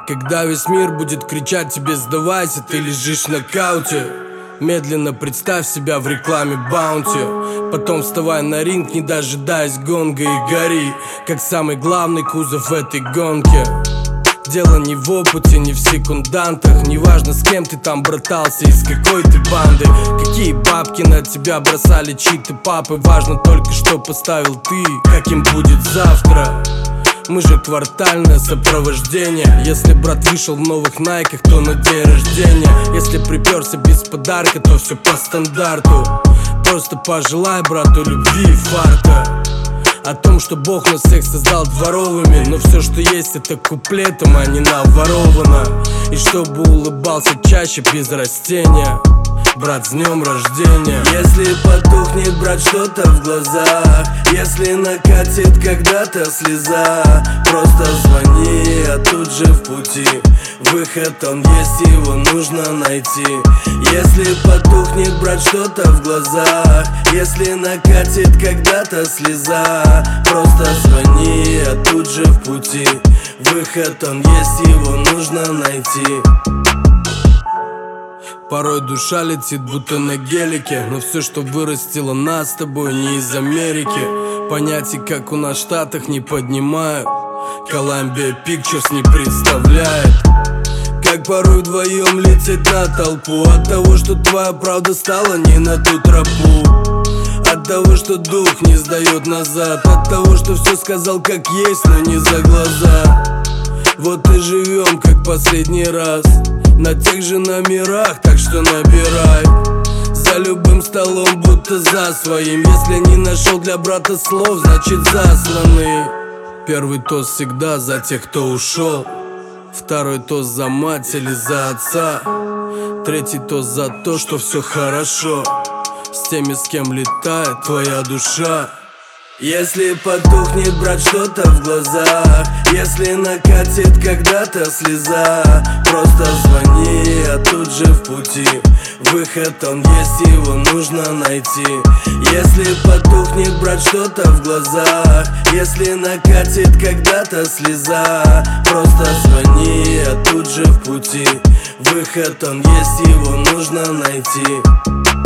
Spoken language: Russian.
Когда весь мир будет кричать тебе «сдавайся», ты лежишь в нокауте. Медленно представь себя в рекламе Баунти. Потом вставай на ринг, не дожидаясь гонга, и гори, как самый главный кузов в этой гонке. Дело не в опыте, не в секундантах. Неважно, с кем ты там братался, из какой ты банды, какие бабки на тебя бросали чьи-то папы. Важно только, что поставил ты, каким будет завтра. Мы же квартальное сопровождение. Если брат вышел в новых найках, то на день рождения. Если приперся без подарка, то все по стандарту. Просто пожелай брату любви и фарта. О том, что Бог нас всех создал дворовыми, но все, что есть, это куплетом, а не наворовано. И чтобы улыбался чаще без растения. Брат, с днем рождения. Если потухнет, брат, что-то в глазах, если накатит когда-то слеза, просто звони, а тут же в пути выход, он есть, его нужно найти. Если потухнет, брат, что-то в глазах, если накатит когда-то слеза, просто звони, а тут же в пути выход, он есть, его нужно найти. Порой душа летит, будто на гелике, но все, что вырастило нас с тобой, не из Америки. Понятий, как у нас в Штатах, не поднимают. Columbia Pictures не представляет, как порой вдвоем лететь на толпу. От того, что твоя правда стала не на ту тропу, от того, что дух не сдает назад, от того, что все сказал как есть, но не за глаза. Вот и живем как последний раз на тех же номерах, так что набирай. За любым столом, будто за своим. Если не нашел для брата слов, значит засланный. Первый тост всегда за тех, кто ушел. Второй тост за мать или за отца. Третий тост за то, что все хорошо с теми, с кем летает твоя душа. Если потухнет, брат, что-то в глазах, если накатит когда-то слеза, просто звони, а тут же в пути выход, он есть, его нужно найти. Если потухнет, брат, что-то в глазах, если накатит когда-то слеза, просто звони, а тут же в пути выход, он есть, его нужно найти.